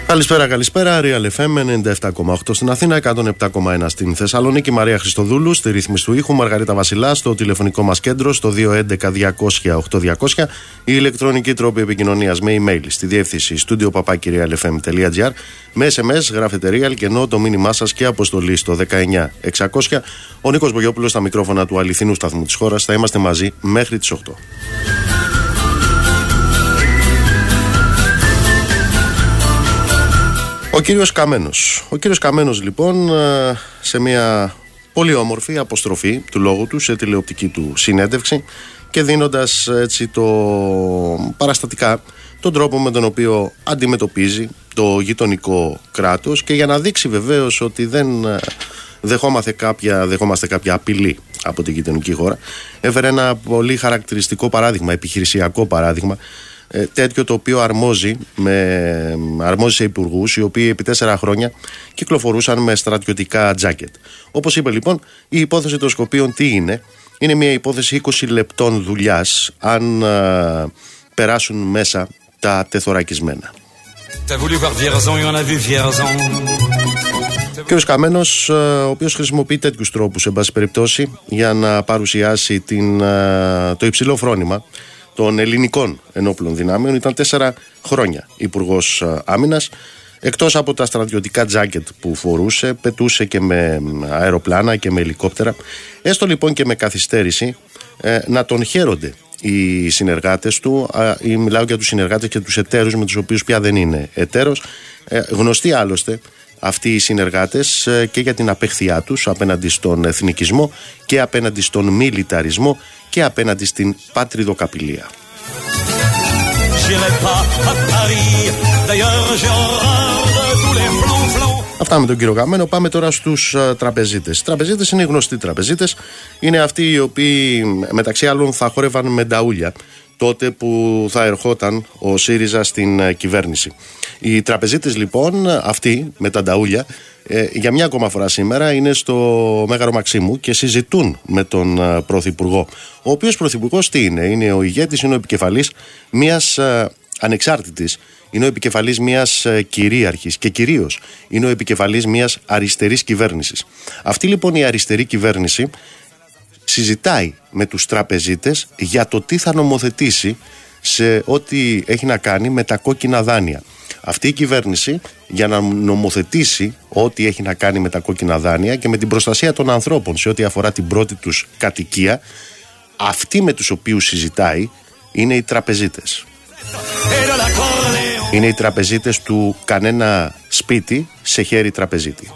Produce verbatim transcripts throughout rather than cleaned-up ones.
Καλησπέρα, καλησπέρα. Real εφ εμ ενενήντα επτά κόμμα οκτώ στην Αθήνα, εκατόν επτά κόμμα ένα στην Θεσσαλονίκη. Μαρία Χριστοδούλου στη ρύθμιση του ήχου. Μαργαρίτα Βασιλά στο τηλεφωνικό μας κέντρο στο δύο έντεκα διακόσια οκτώ διακόσια. Η ηλεκτρονική τρόπη επικοινωνίας με email στη διεύθυνση studio παπάκι real f m τελεία g r. Με ες εμ ες γράφετε Real και ενώ το μήνυμά σας και αποστολή στο δεκαεννιά εξακόσια. Ο Νίκος Μπογιόπουλος στα μικρόφωνα του αληθινού σταθμού της χώρας. Θα είμαστε μαζί μέχρι τις οκτώ. Ο κύριος Καμένος. Ο κύριος Καμένος λοιπόν σε μια πολύ όμορφη αποστροφή του λόγου του σε τηλεοπτική του συνέντευξη και δίνοντας έτσι το παραστατικά τον τρόπο με τον οποίο αντιμετωπίζει το γειτονικό κράτος και για να δείξει βεβαίως ότι δεν δεχόμαστε κάποια, δεχόμαστε κάποια απειλή από την γειτονική χώρα, έφερε ένα πολύ χαρακτηριστικό παράδειγμα, επιχειρησιακό παράδειγμα, Ε, τέτοιο το οποίο αρμόζει, με, αρμόζει σε υπουργούς οι οποίοι επί τέσσερα χρόνια κυκλοφορούσαν με στρατιωτικά τζάκετ. Όπως είπε λοιπόν, η υπόθεση των Σκοπίων τι είναι? Είναι μια υπόθεση είκοσι λεπτών δουλειάς αν α, περάσουν μέσα τα τεθωρακισμένα. Ο κ. Καμένος, ο οποίος χρησιμοποιεί τέτοιους τρόπους εν πάση περιπτώσει για να παρουσιάσει την, α, το υψηλό φρόνημα των ελληνικών ενόπλων δυνάμεων, ήταν τέσσερα χρόνια υπουργός άμυνας. Εκτός από τα στρατιωτικά τζάκετ που φορούσε, πετούσε και με αεροπλάνα και με ελικόπτερα. Έστω λοιπόν και με καθυστέρηση ε, να τον χαίρονται οι συνεργάτες του, ε, μιλάω για τους συνεργάτες και τους εταίρους με τους οποίους πια δεν είναι εταίρος, ε, γνωστοί άλλωστε αυτοί οι συνεργάτες ε, και για την απέχθειά τους απέναντι στον εθνικισμό και απέναντι στον μιλιταρισμό και απέναντι στην πατριδοκαπηλεία. Αυτά με τον κύριο Καμένο. Πάμε τώρα στους uh, τραπεζίτες. Οι τραπεζίτες είναι οι γνωστοί τραπεζίτες. Είναι αυτοί οι οποίοι μεταξύ άλλων θα χόρευαν με νταούλια τότε που θα ερχόταν ο ΣΥΡΙΖΑ στην uh, κυβέρνηση. Οι τραπεζίτες λοιπόν αυτοί με τα νταούλια ε, για μια ακόμα φορά σήμερα είναι στο Μέγαρο Μαξίμου και συζητούν με τον uh, Πρωθυπουργό. Ο οποίος Πρωθυπουργός τι είναι? Είναι ο ηγέτης, είναι ο επικεφαλής μιας uh, ανεξάρτητης, είναι ο επικεφαλής μιας uh, κυρίαρχης και κυρίως είναι ο επικεφαλής μιας αριστερής κυβέρνησης. Αυτή λοιπόν η αριστερή κυβέρνηση συζητάει με τους τραπεζίτες για το τι θα νομοθετήσει σε ό,τι έχει να κάνει με τα κόκκινα δάνεια. Αυτή η κυβέρνηση για να νομοθετήσει ό,τι έχει να κάνει με τα κόκκινα δάνεια και με την προστασία των ανθρώπων σε ό,τι αφορά την πρώτη τους κατοικία, αυτοί με τους οποίους συζητάει είναι οι τραπεζίτες. Είναι οι τραπεζίτες του κανένα σπίτι σε χέρι τραπεζίτη.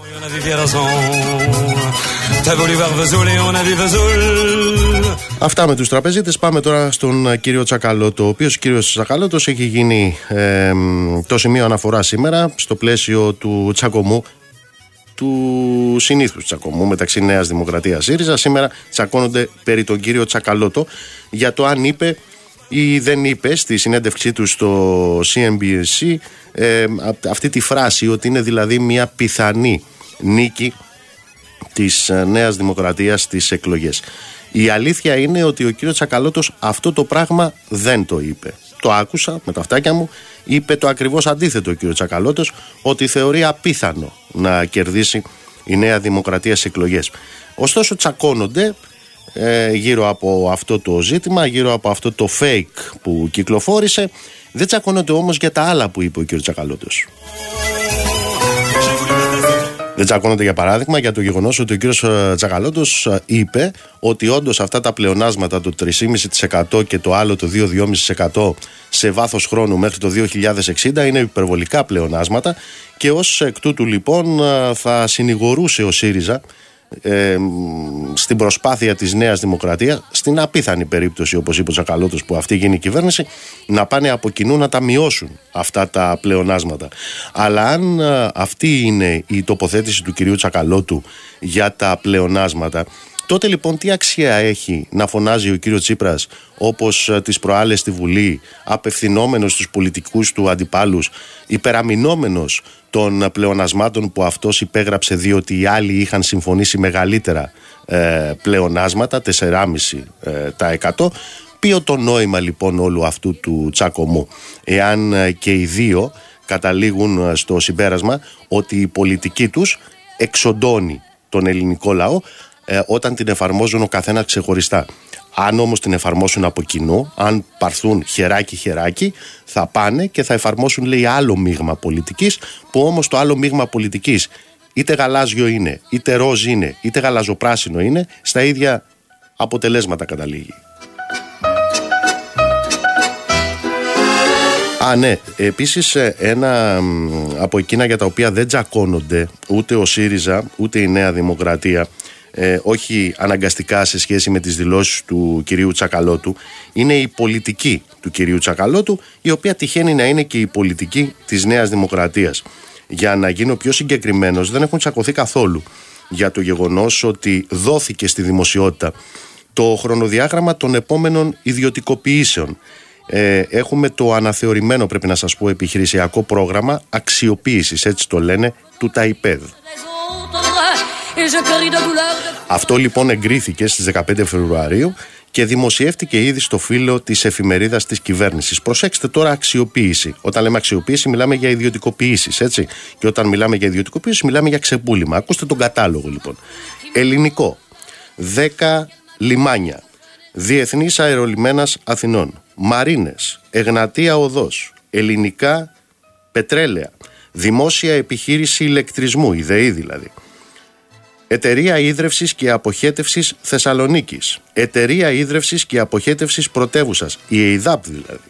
Αυτά με τους τραπεζίτες. Πάμε τώρα στον κύριο Τσακαλώτο, ο οποίος κύριος Τσακαλώτος έχει γίνει ε, το σημείο αναφορά σήμερα στο πλαίσιο του τσακωμού, του συνήθους τσακωμού μεταξύ Νέας Δημοκρατίας ΣΥΡΙΖΑ. Σήμερα τσακώνονται περί τον κύριο Τσακαλώτο για το αν είπε ή δεν είπε στη συνέντευξή του στο σι εν μπι σι ε, αυτή τη φράση ότι είναι δηλαδή μια πιθανή νίκη της Νέας Δημοκρατίας στις εκλογές. Η αλήθεια είναι ότι ο κύριος Τσακαλώτος αυτό το πράγμα δεν το είπε. Το άκουσα με τα αυτάκια μου, είπε το ακριβώς αντίθετο ο κύριος Τσακαλώτος, ότι θεωρεί απίθανο να κερδίσει η Νέα Δημοκρατία στις εκλογές. Ωστόσο τσακώνονται ε, γύρω από αυτό το ζήτημα, γύρω από αυτό το fake που κυκλοφόρησε. Δεν τσακώνονται όμως για τα άλλα που είπε ο κύριος Τσακαλώτος. Δεν τσακώνονται για παράδειγμα για το γεγονός ότι ο κύριος Τσακαλώτος είπε ότι όντως αυτά τα πλεονάσματα το τρία κόμμα πέντε τοις εκατό και το άλλο το δύο κόμμα πέντε τοις εκατό σε βάθος χρόνου μέχρι το δύο χιλιάδες εξήντα είναι υπερβολικά πλεονάσματα και ως εκ τούτου λοιπόν θα συνηγορούσε ο ΣΥΡΙΖΑ ε, στην προσπάθεια της Νέας Δημοκρατίας, στην απίθανη περίπτωση όπως είπε ο Τσακαλώτος που αυτή γίνει η κυβέρνηση, να πάνε από κοινού να τα μειώσουν αυτά τα πλεονάσματα. Αλλά αν α, αυτή είναι η τοποθέτηση του κυρίου Τσακαλώτου για τα πλεονάσματα, τότε λοιπόν τι αξία έχει να φωνάζει ο κύριος Τσίπρας όπως τις προάλλες στη Βουλή, απευθυνόμενος στους πολιτικούς του αντιπάλους, υπεραμεινόμενος των πλεονασμάτων που αυτός υπέγραψε διότι οι άλλοι είχαν συμφωνήσει μεγαλύτερα ε, πλεονάσματα, τέσσερα κόμμα πέντε τοις εκατό. Ποιο το νόημα λοιπόν όλου αυτού του τσακωμού, εάν ε, και οι δύο καταλήγουν στο συμπέρασμα ότι η πολιτική τους εξοντώνει τον ελληνικό λαό ε, όταν την εφαρμόζουν ο καθένας ξεχωριστά. Αν όμως την εφαρμόσουν από κοινού, αν πάρθουν χεράκι-χεράκι, θα πάνε και θα εφαρμόσουν, λέει, άλλο μείγμα πολιτικής, που όμως το άλλο μείγμα πολιτικής είτε γαλάζιο είναι, είτε ροζ είναι, είτε γαλαζοπράσινο είναι, στα ίδια αποτελέσματα καταλήγει. Α, ναι, επίσης ένα από εκείνα για τα οποία δεν τζακώνονται ούτε ο ΣΥΡΙΖΑ ούτε η Νέα Δημοκρατία, ε, όχι αναγκαστικά σε σχέση με τις δηλώσεις του κυρίου Τσακαλώτου, είναι η πολιτική του κυρίου Τσακαλώτου, η οποία τυχαίνει να είναι και η πολιτική της Νέας Δημοκρατίας. Για να γίνω πιο συγκεκριμένος, δεν έχουν τσακωθεί καθόλου για το γεγονός ότι δόθηκε στη δημοσιότητα το χρονοδιάγραμμα των επόμενων ιδιωτικοποιήσεων. Ε, έχουμε το αναθεωρημένο, πρέπει να σας πω, επιχειρησιακό πρόγραμμα αξιοποίησης, έτσι το λένε, του ΤΑΙΠΕΔ. Αυτό λοιπόν εγκρίθηκε στις δεκαπέντε Φεβρουαρίου και δημοσιεύτηκε ήδη στο φύλλο της εφημερίδας της κυβέρνησης. Προσέξτε τώρα, αξιοποίηση. Όταν λέμε αξιοποίηση, μιλάμε για ιδιωτικοποιήσεις, έτσι. Και όταν μιλάμε για ιδιωτικοποίηση, μιλάμε για ξεπούλημα. Ακούστε τον κατάλογο λοιπόν. Ελληνικό, δέκα λιμάνια, Διεθνής Αερολιμένας Αθηνών, Μαρίνες, Εγνατία Οδός, Ελληνικά Πετρέλαια, Δημόσια Επιχείρηση Ηλεκτρισμού, η ΔΕΗ δηλαδή, Εταιρεία Ίδρευσης και Αποχέτευσης Θεσσαλονίκης, Εταιρεία Ίδρευσης και Αποχέτευσης Πρωτεύουσας, η ΕΙΔΑΠ δηλαδή.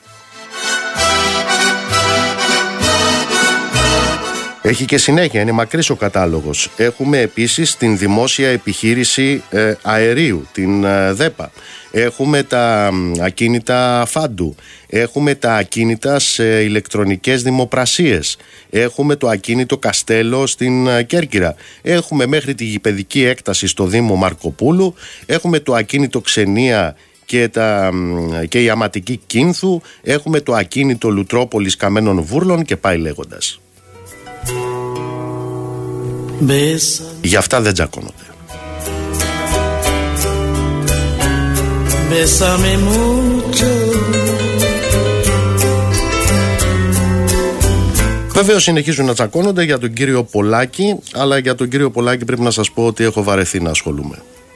Έχει και συνέχεια, είναι μακρύς ο κατάλογος. Έχουμε επίσης την Δημόσια Επιχείρηση ε, Αερίου, την ε, ΔΕΠΑ. Έχουμε τα ακίνητα Φάντου. Έχουμε τα ακίνητα σε ηλεκτρονικές δημοπρασίες. Έχουμε το ακίνητο Καστέλο στην ε, Κέρκυρα. Έχουμε μέχρι τη γηπεδική έκταση στο Δήμο Μαρκοπούλου. Έχουμε το ακίνητο Ξενία και, τα, και η αματική Κίνθου. Έχουμε το ακίνητο Λουτρόπολης Καμένων Βούρλων και πάει λέγοντας. Γι' αυτά δεν τζακώνονται. Βεβαίως συνεχίζουν να τσακώνονται για τον κύριο Πολάκη, αλλά για τον κύριο Πολάκη πρέπει να σας πω ότι έχω βαρεθεί να ασχολούμαι.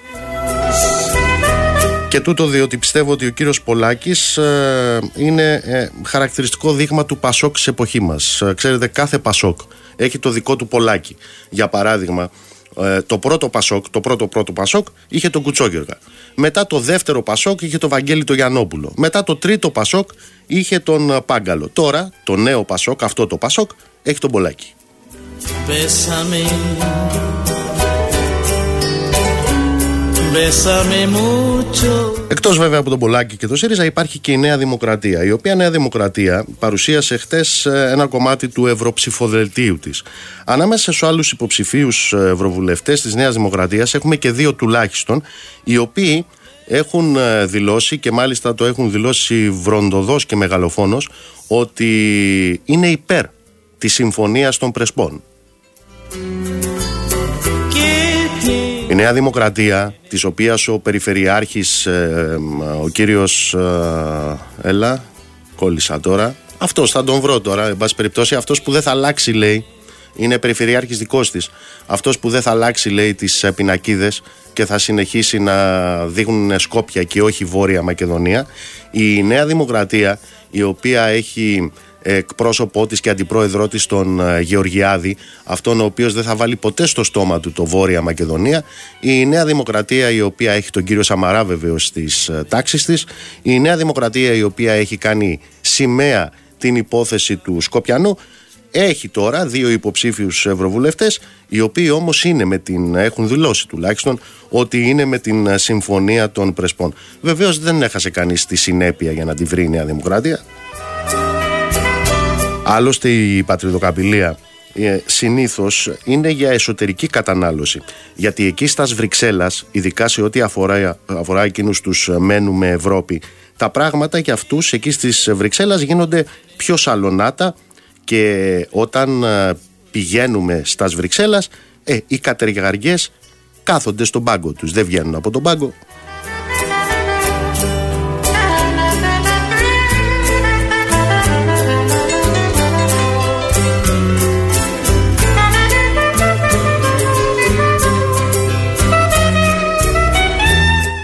Και τούτο διότι πιστεύω ότι ο κύριος Πολάκης ε, είναι ε, χαρακτηριστικό δείγμα του Πασόκ της εποχής μας. Ε, ξέρετε, κάθε Πασόκ έχει το δικό του Πολάκη. Για παράδειγμα, ε, το πρώτο Πασόκ, το πρώτο πρώτο Πασόκ είχε τον Κουτσόγιοργα. Μετά το δεύτερο Πασόκ είχε τον Βαγγέλη το Γιαννόπουλο. Μετά το τρίτο Πασόκ είχε τον Πάγκαλο. Τώρα το νέο Πασόκ, αυτό το Πασόκ, έχει τον Πολάκη. Πέσαμε. Εκτός βέβαια από τον Πολάκη και το ΣΥΡΙΖΑ υπάρχει και η Νέα Δημοκρατία, η οποία Νέα Δημοκρατία παρουσίασε χτες ένα κομμάτι του ευρωψηφοδελτίου της. Ανάμεσα στους άλλους υποψηφίους ευρωβουλευτές της Νέας Δημοκρατίας έχουμε και δύο τουλάχιστον, οι οποίοι έχουν δηλώσει, και μάλιστα το έχουν δηλώσει βροντοδός και μεγαλοφόνος, ότι είναι υπέρ της συμφωνίας των Πρεσπών. Η Νέα Δημοκρατία, της οποίας ο Περιφερειάρχης, ε, ο κύριος, ε, έλα, κόλλησα τώρα, αυτός θα τον βρω τώρα, εν πάση περιπτώσει, αυτός που δεν θα αλλάξει, λέει, είναι Περιφερειάρχης δικός της, αυτός που δεν θα αλλάξει, λέει, τις πινακίδες και θα συνεχίσει να δείχνουν Σκόπια και όχι Βόρεια Μακεδονία. Η Νέα Δημοκρατία, η οποία έχει εκπρόσωπό της και αντιπρόεδρό της τον Γεωργιάδη, αυτόν ο οποίος δεν θα βάλει ποτέ στο στόμα του το Βόρεια Μακεδονία, η Νέα Δημοκρατία, η οποία έχει τον κύριο Σαμαρά βεβαίως στις τάξεις της, η Νέα Δημοκρατία, η οποία έχει κάνει σημαία την υπόθεση του Σκοπιανού, έχει τώρα δύο υποψήφιους ευρωβουλευτές, οι οποίοι όμως είναι με την, έχουν δηλώσει τουλάχιστον ότι είναι με την συμφωνία των Πρεσπών. Βεβαίως δεν έχασε κανείς τη συνέπεια για να τη βρει η Νέα Δημοκρατία. Άλλωστε η πατριδοκαπηλεία ε, συνήθως είναι για εσωτερική κατανάλωση, γιατί εκεί στα Βρυξέλλας, ειδικά σε ό,τι αφορά, αφορά εκείνους τους μένουμε Ευρώπη, τα πράγματα για αυτούς εκεί στις Βρυξέλλας γίνονται πιο σαλονάτα και όταν ε, πηγαίνουμε στα Βρυξέλλας ε, οι κατεργαριές κάθονται στον πάγκο τους, δεν βγαίνουν από τον πάγκο.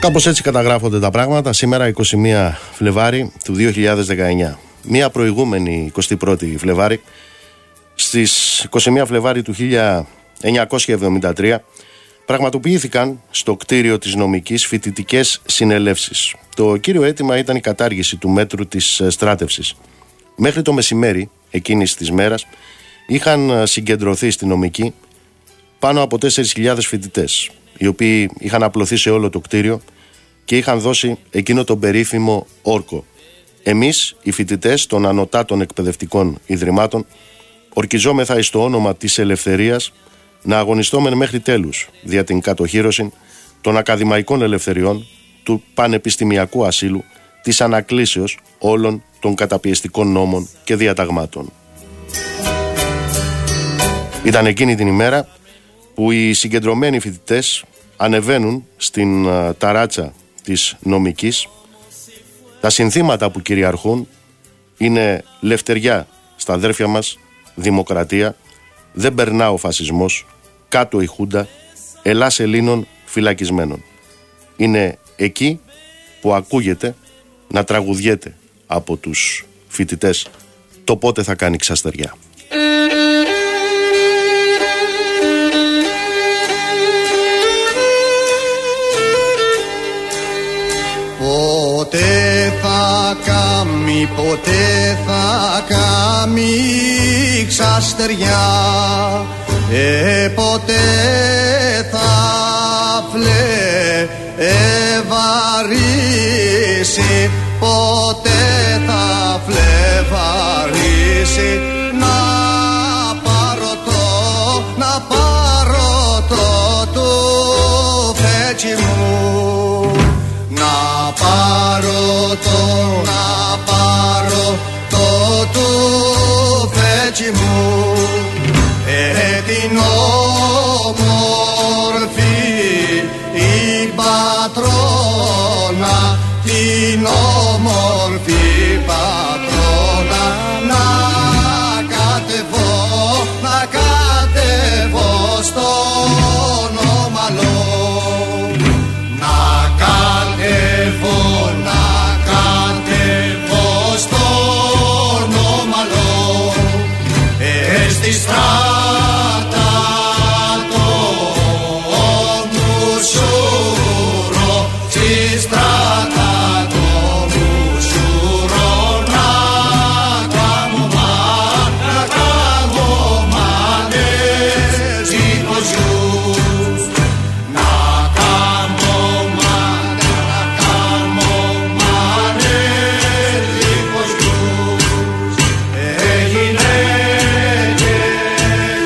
Κάπως έτσι καταγράφονται τα πράγματα σήμερα, εικοστή πρώτη Φλεβάρη του δύο χιλιάδες δεκαεννιά. Μία προηγούμενη εικοστή πρώτη Φλεβάρη, στις εικοστή πρώτη Φλεβάρη του χίλια εννιακόσια εβδομήντα τρία, πραγματοποιήθηκαν στο κτίριο της νομικής φοιτητικές συνελεύσεις. Το κύριο αίτημα ήταν η κατάργηση του μέτρου της στράτευσης. Μέχρι το μεσημέρι εκείνης της μέρας είχαν συγκεντρωθεί στη νομική πάνω από τέσσερις χιλιάδες φοιτητές, οι οποίοι είχαν απλωθεί σε όλο το κτίριο και είχαν δώσει εκείνο τον περίφημο όρκο. Εμείς, οι φοιτητές των ανωτάτων εκπαιδευτικών ιδρυμάτων, ορκιζόμεθα εις το όνομα της ελευθερίας να αγωνιστόμεν μέχρι τέλους δια την κατοχύρωση των ακαδημαϊκών ελευθεριών, του πανεπιστημιακού ασύλου, της ανακλήσεως όλων των καταπιεστικών νόμων και διαταγμάτων. Ήταν εκείνη την ημέρα που οι συγκεντρωμένοι φοιτητές ανεβαίνουν στην uh, ταράτσα της νομικής. Τα συνθήματα που κυριαρχούν είναι λευτεριά στα αδέρφια μας, δημοκρατία, δεν περνά ο φασισμός, κάτω η Χούντα, Ελλάς Ελλήνων φυλακισμένων. Είναι εκεί που ακούγεται να τραγουδιέται από τους φοιτητές το πότε θα κάνει ξαστεριά. Ποτέ θα κάμει, ποτέ θα κάμει ξαστεριά, ε, ποτέ θα φλεβαρίσει, ποτέ θα φλεβαρίσει. Να πάρω το, να πάρω το του φέτσι μου, να πάρω το, να πάρω το του φέτσι μου, ε, την όμορφη η πατρόνα, την όμορφη πατρόνα, να κατεβώ, να κατεβώ στον ομαλό, να κατεβώ, να κατεβώ στον ομαλό, ε, στη στράτα των μουσούρο, στη στράτα των μουσούρο, να κάνω μα, να κάνω μάνες δικοσιούς, να κάνω μάνες, να κάνω μάνες δικοσιούς, ε, γυναίκες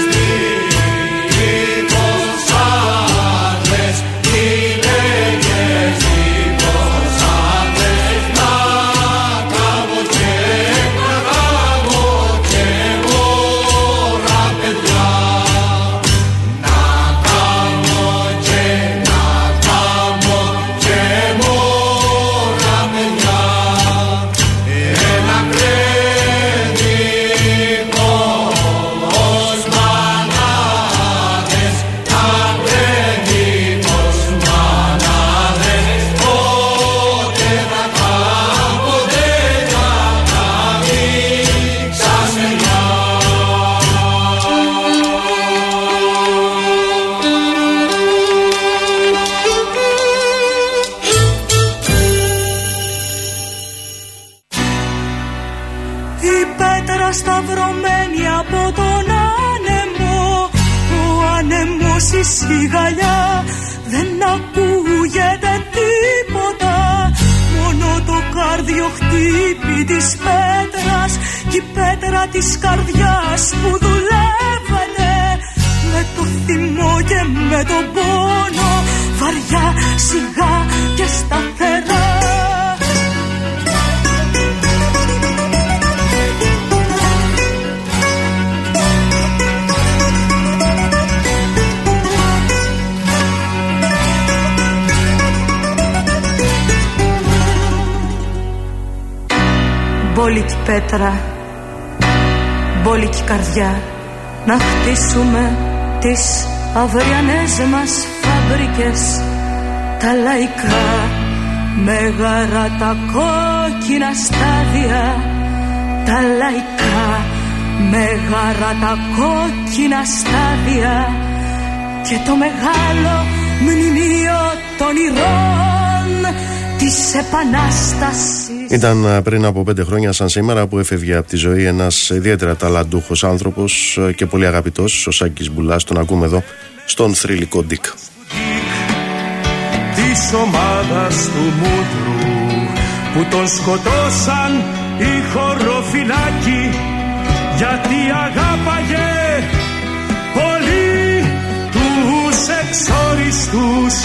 δίχως άντρες, γυναίκες δίχως άντρες, να κάνω και, να κάνω και μωρά παιδιά, να κάνω και, να κάνω και μωρά παιδιά, ένα κρέδικο ως μανάδες, τα κρέδικος μανάδες, πότε θα κάνω, ποτέ θα κάνει ξαστεριά. Η πέτρα σταυρωμένη από τον άνεμο, ο άνεμος η σιγαλιά, δεν ακούγεται τίποτα, μόνο το κάρδιο χτύπη της πέτρας κι η πέτρα της καρδιάς που δουλεύανε με το θυμό και με τον πόνο, βαριά, σιγά και σταθερά. Μπόλικη πέτρα, μπόλικη καρδιά, να χτίσουμε τις αυριανές μας φαμπρικές, τα λαϊκά μέγαρα τα κόκκινα στάδια, τα λαϊκά μέγαρα τα κόκκινα στάδια και το μεγάλο μνημείο των ηρώων της Επανάστασης. Ήταν πριν από πέντε χρόνια σαν σήμερα που έφευγε από τη ζωή ένας ιδιαίτερα ταλαντούχος άνθρωπος και πολύ αγαπητός, ο Σάκης Μπουλάς. Τον ακούμε εδώ στον θρυλικό Ντίκ. Της ομάδας του Μούτρου που τον σκοτώσαν οι χωροφυλάκοι, γιατί αγάπαγε πολύ τους εξόριστους.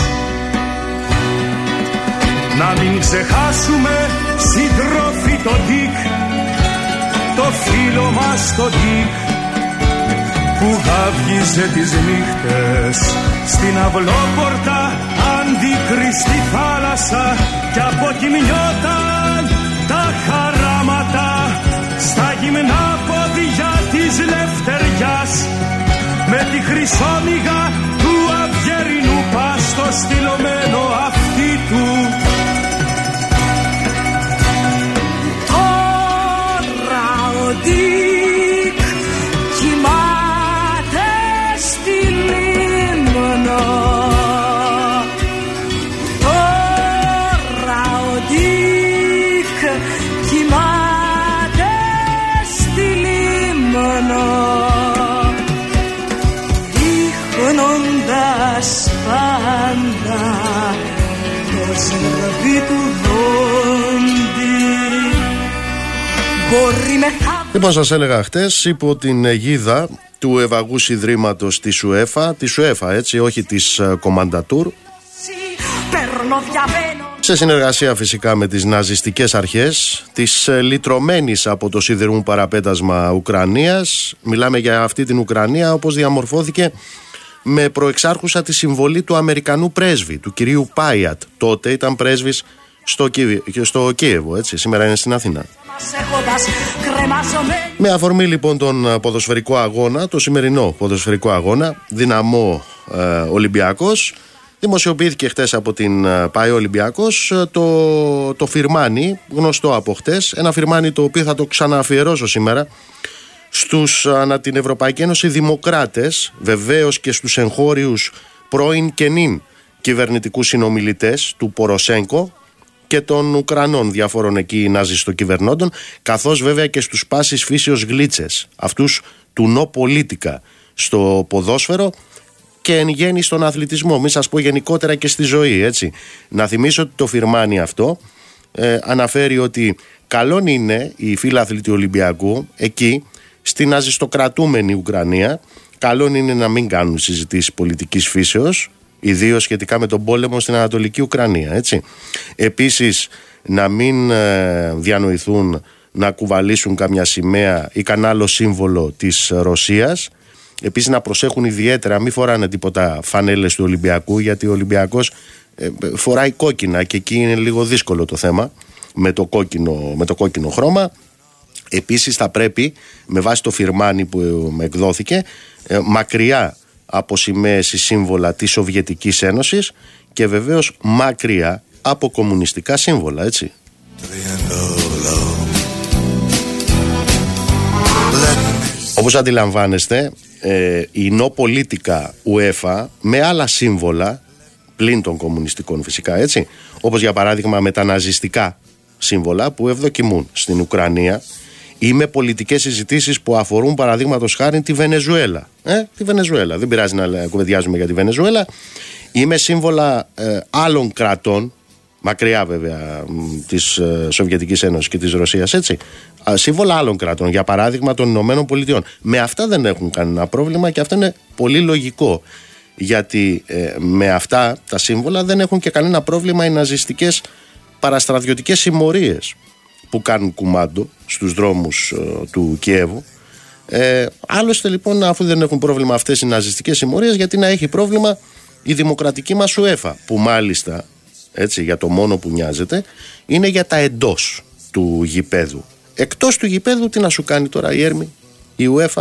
Να μην ξεχάσουμε, συντρόφοι, το Ντίκ, το φίλο μας το Ντίκ, που γάβγιζε τις νύχτες στην αυλόπορτα αντίκριστη θάλασσα κι αποκοιμιόταν τα χαράματα στα γυμνά πόδια της λευτεριάς, με τη χρυσόμυγα του αυγερινού πάστο στυλωμένο αυτί του. Τώρα ο Ντίκ κοιμάται στη Λίμνο, τώρα ο Ντίκ κοιμάται στη Λίμνο, δείχνοντας πάντα το ζευγάρι του δόντι. Μπορεί με θα... Λοιπόν, σας έλεγα χτες, υπό την αιγίδα του Ευαγούς Ιδρύματος της UEFA, της UEFA έτσι, όχι της Κομαντατούρ, σε συνεργασία φυσικά με τις ναζιστικές αρχές της λυτρωμένης από το σιδηρούν παραπέτασμα Ουκρανίας. Μιλάμε για αυτή την Ουκρανία όπως διαμορφώθηκε με προεξάρχουσα τη συμβολή του Αμερικανού πρέσβη, του κυρίου Πάιατ. Τότε ήταν πρέσβης στο, Κί... στο Κίεβο, έτσι, σήμερα είναι στην Αθήνα. Με αφορμή λοιπόν τον ποδοσφαιρικό αγώνα, το σημερινό ποδοσφαιρικό αγώνα, Δυναμό ε, Ολυμπιακός, δημοσιοποιήθηκε χτες από την ΠΑΕ Ολυμπιακός το, το φιρμάνι, γνωστό από χτες, ένα φιρμάνι το οποίο θα το ξανααφιερώσω σήμερα στους ανά την Ευρωπαϊκή Ένωση δημοκράτες, βεβαίως και στους εγχώριους πρώην και νυν κυβερνητικούς συνομιλητές του Ποροσέγκο και των Ουκρανών διαφόρων εκεί ναζιστοκυβερνώντων, καθώς βέβαια και στους πάσης φύσεως γλίτσες, αυτούς του νο πολίτικα στο ποδόσφαιρο και εν γέννη στον αθλητισμό, μη σας πω γενικότερα και στη ζωή, έτσι. Να θυμίσω ότι το φιρμάνι αυτό ε, αναφέρει ότι καλόν είναι οι φίλαθλοι του Ολυμπιακού εκεί στην ναζιστοκρατούμενη Ουκρανία, καλόν είναι να μην κάνουν συζητήσεις πολιτικής φύσεως, ιδίως σχετικά με τον πόλεμο στην Ανατολική Ουκρανία, έτσι. Επίσης να μην ε, διανοηθούν να κουβαλήσουν καμιά σημαία ή κανένα άλλο σύμβολο της Ρωσίας. Επίσης να προσέχουν ιδιαίτερα, μην φοράνε τίποτα φανέλες του Ολυμπιακού, γιατί ο Ολυμπιακός ε, φοράει κόκκινα και εκεί είναι λίγο δύσκολο το θέμα με το κόκκινο, με το κόκκινο χρώμα. Επίσης θα πρέπει, με βάση το φιρμάνι που εκδόθηκε, ε, μακριά από σημαίες ή σύμβολα της Σοβιετικής Ένωσης και βεβαίως μακριά από κομμουνιστικά σύμβολα, έτσι. Όπως αντιλαμβάνεστε, ε, η νο πολίτικα UEFA με άλλα σύμβολα, πλην των κομμουνιστικών φυσικά, έτσι, όπως για παράδειγμα με τα ναζιστικά σύμβολα που ευδοκιμούν στην Ουκρανία, ή με πολιτικές συζητήσεις που αφορούν παραδείγματος χάρη τη Βενεζουέλα. Ε, τη Βενεζουέλα, δεν πειράζει να κουβεντιάζουμε για τη Βενεζουέλα, ή με σύμβολα ε, άλλων κρατών, μακριά βέβαια της ε, Σοβιετικής Ένωσης και της Ρωσίας, έτσι, α, σύμβολα άλλων κρατών, για παράδειγμα των Ηνωμένων Πολιτειών. Με αυτά δεν έχουν κανένα πρόβλημα και αυτό είναι πολύ λογικό, γιατί ε, με αυτά τα σύμβολα δεν έχουν και κανένα πρόβλημα οι ναζιστικές παραστρατιωτικές συμμορίες που κάνουν κουμάντο στους δρόμους ε, του Κιέβου. Ε, άλλωστε λοιπόν, αφού δεν έχουν πρόβλημα αυτές οι ναζιστικές συμμορίες, γιατί να έχει πρόβλημα η δημοκρατική μας UEFA, που μάλιστα, έτσι, για το μόνο που νοιάζεται είναι για τα εντός του γηπέδου. Εκτός του γηπέδου τι να σου κάνει τώρα η Έρμη, η UEFA,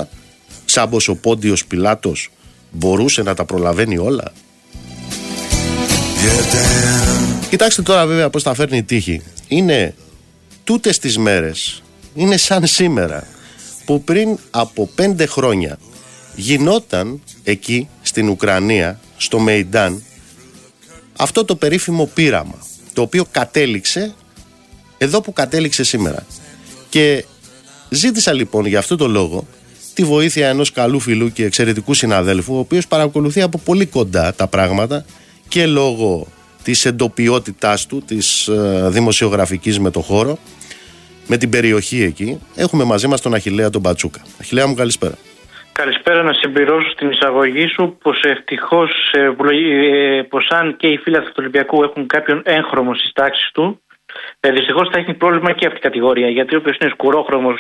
σάμπος ο Πόντιος Πιλάτος, μπορούσε να τα προλαβαίνει όλα. Κοιτάξτε τώρα βέβαια πώς τα φέρνει η τύχη. Είναι τούτες τις μέρες, είναι σαν σήμερα, που πριν από πέντε χρόνια γινόταν εκεί στην Ουκρανία, στο Μεϊντάν, αυτό το περίφημο πείραμα, το οποίο κατέληξε εδώ που κατέληξε σήμερα. Και ζήτησα λοιπόν για αυτό το λόγο τη βοήθεια ενός καλού φίλου και εξαιρετικού συναδέλφου, ο οποίος παρακολουθεί από πολύ κοντά τα πράγματα και λόγω της εντοπιότητάς του, της ε, δημοσιογραφικής με το χώρο, με την περιοχή εκεί. Έχουμε μαζί μας τον Αχιλλέα τον Πατσούκα. Αχιλλέα μου, καλησπέρα. Καλησπέρα, να συμπληρώσω στην εισαγωγή σου πως ευτυχώς ε, πως αν και οι φίλοι του Ολυμπιακού έχουν κάποιον έγχρωμο στις τάξεις του, ε, δυστυχώς θα έχει πρόβλημα και αυτή η κατηγορία, γιατί όποιος είναι σκουρόχρωμος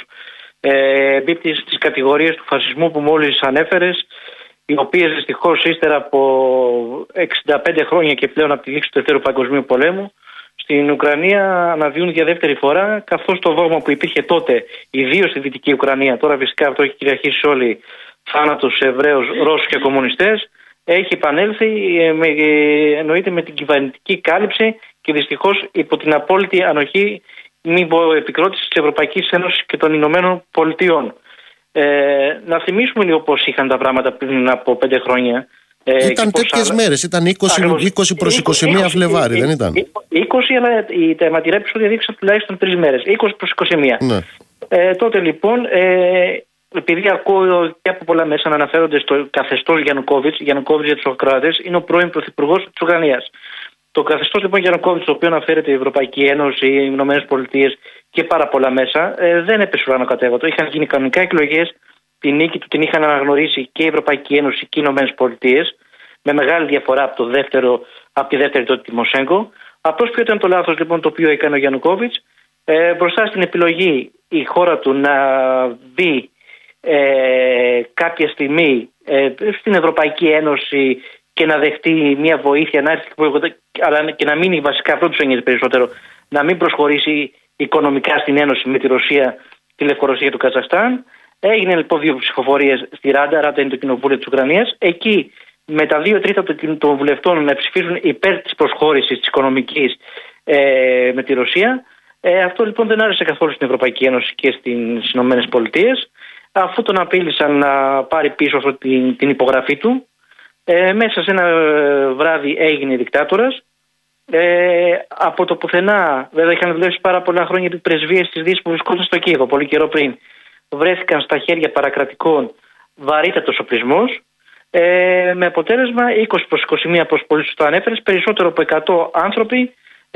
ε, εμπίπτει στις κατηγορίες του φασισμού που μόλις ανέφερες, οι οποίες δυστυχώς ύστερα από εξήντα πέντε χρόνια και πλέον από τη λήξη του Δεύτερου Παγκοσμίου Πολέμου στην Ουκρανία αναδύουν για δεύτερη φορά, καθώς το δόγμα που υπήρχε τότε, ιδίως στη Δυτική Ουκρανία, τώρα φυσικά αυτό έχει κυριαρχήσει όλοι, θάνατος Εβραίους, Ρώσους και κομμουνιστές, έχει επανέλθει, με, εννοείται με την κυβερνητική κάλυψη και δυστυχώς υπό την απόλυτη ανοχή, μη πω επικρότηση της Ευρωπαϊκής Ένωσης και των Ηνωμένων Πολιτειών. Ε, να θυμίσουμε λίγο πώς είχαν τα πράγματα πριν από πέντε χρόνια. Ε, ήταν τέτοιες άλλα... μέρες, ήταν είκοσι προς είκοσι μία Φλεβάρι, δεν ήταν? είκοσι, αλλά τα αιματηρά επεισόδια δείξαν τουλάχιστον τρεις μέρες, είκοσι προς είκοσι μία. Ναι. Ε, τότε λοιπόν, ε, επειδή ακούω και από πολλά μέσα να αναφέρονται στο καθεστώς Γιαννουκόβιτς, Γιαννουκόβιτς για τους ακροατές είναι ο πρώην πρωθυπουργός της Ουκρανίας. Το καθεστώς λοιπόν Γιαννουκόβιτς, το οποίο αναφέρεται η Ευρωπαϊκή Ένωση, οι Ηνωμένες Πολιτείες και πάρα πολλά μέσα, ε, δεν έπεσε ουρανοκατέβατο. Είχαν γίνει κανονικά εκλογές, την νίκη του την είχαν αναγνωρίσει και η Ευρωπαϊκή Ένωση και οι Ηνωμένες Πολιτείες, με μεγάλη διαφορά από, το δεύτερο, από τη δεύτερη τότε Τιμοσέγκο. Απλώς ποιο ήταν το λάθος λοιπόν το οποίο έκανε ο Γιαννουκόβιτς, ε, μπροστά στην επιλογή η χώρα του να μπει ε, κάποια στιγμή ε, στην Ευρωπαϊκή Ένωση και να δεχτεί μια βοήθεια, να έρθει, αλλά και να μείνει βασικά, αυτό τους ένιωσε περισσότερο, να μην προσχωρήσει οικονομικά στην Ένωση με τη Ρωσία, τη Λευκορωσία και το Καζαχστάν. Έγινε λοιπόν δύο ψηφοφορίες στη Ράντα, Ράντα είναι το κοινοβούλιο της Ουκρανίας. Εκεί με τα δύο τρίτα των βουλευτών να ψηφίζουν υπέρ της προσχώρησης της οικονομικής ε, με τη Ρωσία. Ε, αυτό λοιπόν δεν άρεσε καθόλου στην Ευρωπαϊκή Ένωση και στις Ηνωμένες Πολιτείες. Αφού τον απείλησαν να πάρει πίσω αυτή την, την υπογραφή του, ε, μέσα σε ένα βράδυ έγινε δικτάτορας. Ε, από το πουθενά, βέβαια είχαν δουλέψει πάρα πολλά χρόνια οι πρεσβείες της Δύσης που βρισκόταν στο Κίεβο πολύ καιρό πριν. Βρέθηκαν στα χέρια παρακρατικών βαρύτατος οπλισμός, ε, με αποτέλεσμα είκοσι προς είκοσι μία, όπως πολύ σωστά ανέφερες, περισσότερο από εκατό άνθρωποι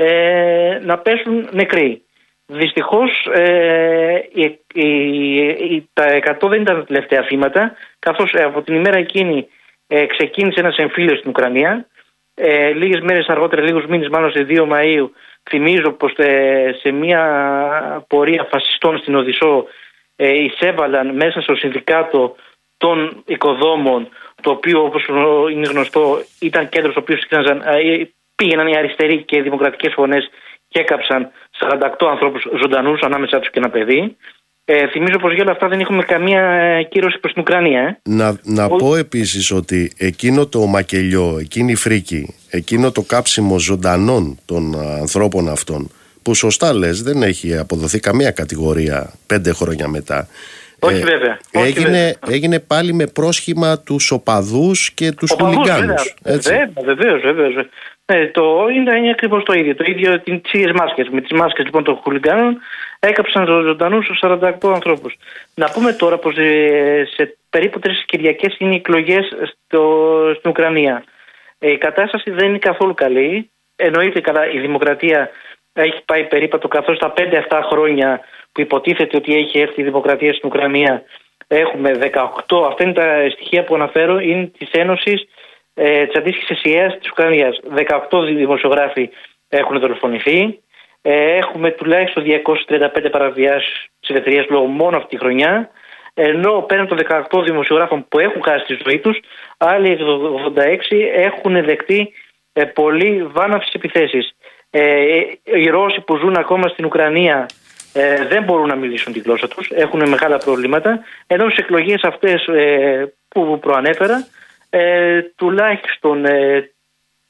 ε, να πέσουν νεκροί. Δυστυχώς ε, η, η, η, τα εκατό δεν ήταν τα τελευταία θύματα, καθώς ε, από την ημέρα εκείνη ε, ξεκίνησε ένας εμφύλιος στην Ουκρανία. Ε, λίγες μέρες αργότερα, λίγους μήνες μάλλον, στις δύο Μαΐου, θυμίζω πως ε, σε μια πορεία φασιστών στην Οδυσσό ε, εισέβαλαν μέσα στο συνδικάτο των οικοδόμων, το οποίο όπως είναι γνωστό ήταν κέντρο στο οποίο ε, πήγαιναν οι αριστεροί και οι δημοκρατικές φωνές και έκαψαν σαράντα οκτώ ανθρώπους ζωντανούς, ανάμεσά τους και ένα παιδί. Ε, θυμίζω πως για όλα αυτά δεν έχουμε καμία κύρωση προς την Ουκρανία. Ε. Να, να Ο... πω επίσης ότι εκείνο το μακελιό, εκείνη η φρίκη, εκείνο το κάψιμο ζωντανών των ανθρώπων αυτών, που σωστά λες δεν έχει αποδοθεί καμία κατηγορία πέντε χρόνια μετά. Όχι ε, βέβαια. Όχι έγινε, βέβαια. έγινε πάλι με πρόσχημα τους οπαδούς και τους χουλιγκάνους. Βέβαια, βεβαίως, βεβαίως. Ε, το είναι, είναι ακριβώς το ίδιο. Το ίδιο τις ίδιες μάσκες. Με τις μάσκες λοιπόν των χουλιγκάνων έκαψαν ζωντανούς σαράντα οκτώ ανθρώπους. Να πούμε τώρα πως ε, σε περίπου τρεις Κυριακές είναι οι εκλογές στο, στην Ουκρανία. Ε, η κατάσταση δεν είναι καθόλου καλή. Εννοείται καλά η δημοκρατία έχει πάει περίπατο, καθώς τα πέντε εφτά χρόνια που υποτίθεται ότι έχει έρθει η δημοκρατία στην Ουκρανία έχουμε δεκαοκτώ, αυτά είναι τα στοιχεία που αναφέρω, είναι της Ένωσης ε, της αντίστοιχης ΕΣΥΑ της Ουκρανίας. δεκαοκτώ δημοσιογράφοι έχουν δολοφονηθεί, ε, έχουμε τουλάχιστον διακόσιες τριάντα πέντε παραβιάσεις της ελευθερίας λόγω μόνο αυτή τη χρονιά, ενώ πέραν των δεκαοκτώ δημοσιογράφων που έχουν χάσει τη ζωή τους, άλλοι ογδόντα έξι έχουν δεχτεί ε, πολύ βάναυσες επιθέσεις. Ε, οι Ρώσοι που ζουν ακόμα στην Ουκρανία ε, δεν μπορούν να μιλήσουν τη γλώσσα τους, έχουν μεγάλα προβλήματα, ενώ στις εκλογές αυτές ε, που προανέφερα ε, τουλάχιστον ε,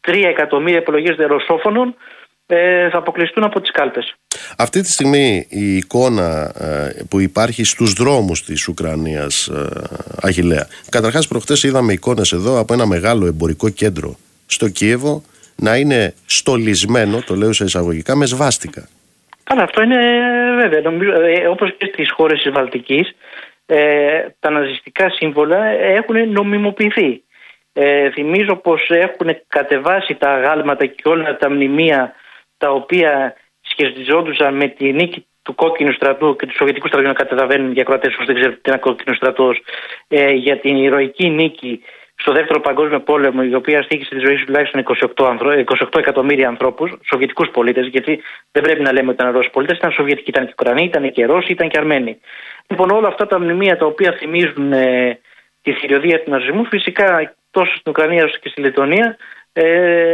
τρία εκατομμύρια υπολογίζεται ρωσόφωνων ε, θα αποκλειστούν από τις κάλπες. Αυτή τη στιγμή η εικόνα ε, που υπάρχει στους δρόμους της Ουκρανίας, ε, Αχιλλέα, καταρχάς προχτές είδαμε εικόνες εδώ από ένα μεγάλο εμπορικό κέντρο στο Κίεβο να είναι στολισμένο, το λέω σε εισαγωγικά, με σβάστικα. Καλά, αυτό είναι βέβαια. Νομίζω, ε, όπως και στις χώρες της Βαλτικής, ε, τα ναζιστικά σύμβολα έχουν νομιμοποιηθεί. Ε, θυμίζω πως έχουν κατεβάσει τα αγάλματα και όλα τα μνημεία τα οποία σχετιζόντουσαν με τη νίκη του κόκκινου στρατού και του Σοβιετικού στρατού, να καταλαβαίνουν για Κροατές που δεν ξέρουν τι είναι κόκκινο στρατός, ε, για την ηρωική νίκη στο Δεύτερο Παγκόσμιο Πόλεμο, η οποία στοίχησε τη ζωή του τουλάχιστον είκοσι οκτώ, ανθρω... είκοσι οκτώ εκατομμύρια ανθρώπους, Σοβιετικούς πολίτες, γιατί δεν πρέπει να λέμε ότι ήταν Ρώσοι πολίτες, ήταν Σοβιετικοί, ήταν και Ουκρανοί, ήταν και Ρώσοι, ήταν και Αρμένοι. Λοιπόν, όλα αυτά τα μνημεία τα οποία θυμίζουν ε, τη θηριωδία του ναζισμού, φυσικά τόσο στην Ουκρανία όσο και στη Λετωνία ε,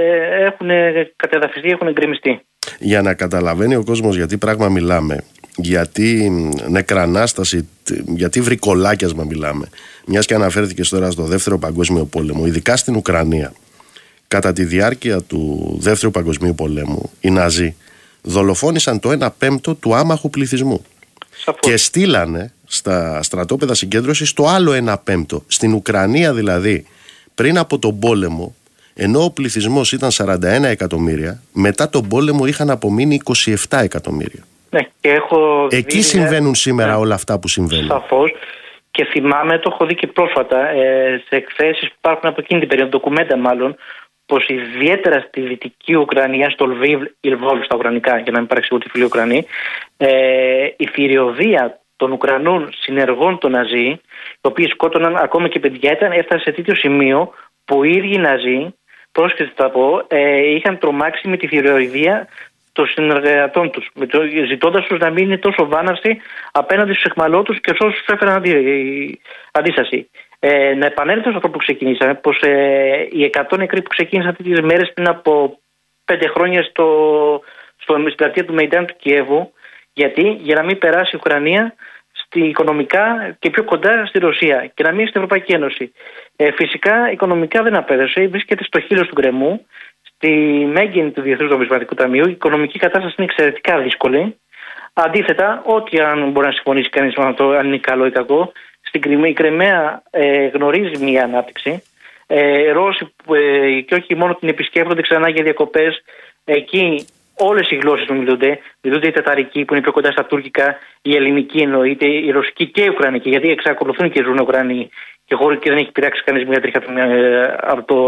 έχουν κατεδαφιστεί, έχουν εγκρεμιστεί. Για να καταλαβαίνει ο κόσμος γιατί πράγμα μιλάμε, γιατί νεκρανάσταση, γιατί βρικολάκιασμα μιλάμε, μιας και αναφέρθηκε τώρα στο Δεύτερο Παγκόσμιο Πόλεμο, ειδικά στην Ουκρανία, κατά τη διάρκεια του Δεύτερου Παγκοσμίου Πολέμου, οι Ναζί δολοφόνησαν το ένα πέμπτο του άμαχου πληθυσμού. Σαφώς. Και στείλανε στα στρατόπεδα συγκέντρωσης το άλλο ένα πέμπτο. Στην Ουκρανία δηλαδή, πριν από τον πόλεμο, ενώ ο πληθυσμός ήταν σαράντα ένα εκατομμύρια, μετά τον πόλεμο είχαν απομείνει είκοσι επτά εκατομμύρια. Ναι, και έχω Εκεί δει, συμβαίνουν σήμερα ναι, όλα αυτά που συμβαίνουν. Σαφώς. Και θυμάμαι, το έχω δει και πρόσφατα, ε, σε εκθέσεις που υπάρχουν από εκείνη την περίοδο, ντοκουμέντα μάλλον, πως ιδιαίτερα στη Δυτική Ουκρανία, στο Λβίβ ή Λβόβ στα Ουκρανικά, για να μην παρεξηγούν τη φίλη Ουκρανοί, ε, η θηριωδία των Ουκρανών συνεργών των Ναζί, οι οποίοι σκότωναν ακόμα και παιδιά, ήταν, έφτασε σε τέτοιο σημείο που οι ίδιοι Ναζί, πρόσχεστε θα πω, ε, είχαν τρομάξει με τη θηριωδία των συνεργατών τους, ζητώντας τους να μην είναι τόσο βάναυστοι απέναντι στους εχμαλώτους και όσους έφεραν αντί, αντίσταση. Ε, να επανέλθω σε αυτό που ξεκινήσαμε, πως ε, οι εκατό νεκροί που ξεκίνησαν αυτές τις μέρες πριν από πέντε χρόνια στο, στο, στην πλατεία του Μεϊντάν του Κιέβου, γιατί για να μην περάσει η Ουκρανία στη, οικονομικά και πιο κοντά στη Ρωσία και να μην στην Ευρωπαϊκή Ένωση. Ε, φυσικά οικονομικά δεν απέδωσε, βρίσκεται στο χείλος του γκρεμού, στη μέγενη του Διεθνούς Νομισματικού Ταμείου. Η οικονομική κατάσταση είναι εξαιρετικά δύσκολη. Αντίθετα, ό,τι αν μπορεί να συμφωνήσει κανείς με αυτό, αν είναι καλό ή κακό, στην Κρυμαία, η Κρυμαία ε, γνωρίζει μια ανάπτυξη. Ε, Ρώσοι ε, και όχι μόνο την επισκέπτονται ξανά για διακοπές. Εκεί όλες οι γλώσσες που μιλούνται, μιλούνται η ταταρική που είναι πιο κοντά στα τουρκικά, η ελληνική εννοείται, η ρωσική και η ουκρανική, γιατί εξακολουθούν και ζουν Ουκρανοί και χώροι και δεν έχει πειράξει κανείς μια τρίχα από, το,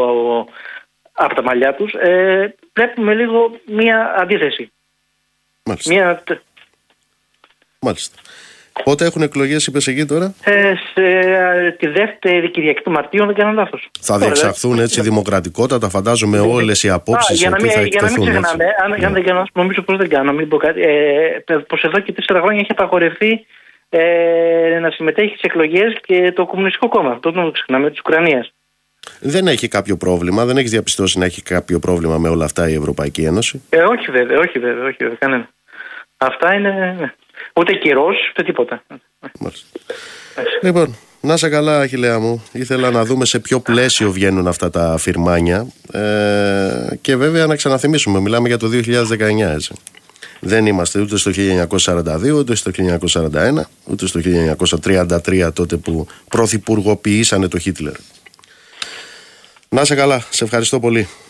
από τα μαλλιά τους. Ε, βλέπουμε λίγο μια αντίθεση. Μάλιστα. Μια... Μάλιστα. Πότε έχουν εκλογές, είπες εκεί τώρα? Ε, σε, τη δεύτερη Κυριακή του Μαρτίου, δεν κάνω λάθος. Θα διεξαχθούν τώρα, έτσι δημοκρατικότατα, φαντάζομαι ε, όλες οι απόψεις για, να μην, θα για να μην ξεχνάμε, αν, yeah. αν δεν κάνω, νομίζω πως δεν κάνω, μην πω κάτι, ε, πως εδώ και τέσσερα χρόνια έχει απαγορευτεί ε, να συμμετέχει στις εκλογές και το Κομμουνιστικό Κόμμα, αυτό δεν το ξεχνάμε, της Ουκρανίας. Δεν έχει κάποιο πρόβλημα, δεν έχεις διαπιστώσει να έχει κάποιο πρόβλημα με όλα αυτά η Ευρωπαϊκή Ένωση? Ε, όχι βέβαια, όχι βέβαια, όχι βέβαια, κανένα. Αυτά είναι... Ούτε κυρός, ούτε τίποτα. Μάλιστα. Λοιπόν, να είσαι καλά, Αχιλλέα μου. Ήθελα να δούμε σε ποιο πλαίσιο βγαίνουν αυτά τα φιρμάνια. Ε, και βέβαια να ξαναθυμίσουμε, μιλάμε για το δύο χιλιάδες δεκαεννιά, έτσι. Δεν είμαστε ούτε στο χίλια εννιακόσια σαράντα δύο, ούτε στο χίλια εννιακόσια σαράντα ένα, ούτε στο χίλια εννιακόσια τριάντα τρία, τότε που πρωθυπουργοποιήσανε το Χίτλερ. Να είσαι καλά, σε ευχαριστώ πολύ.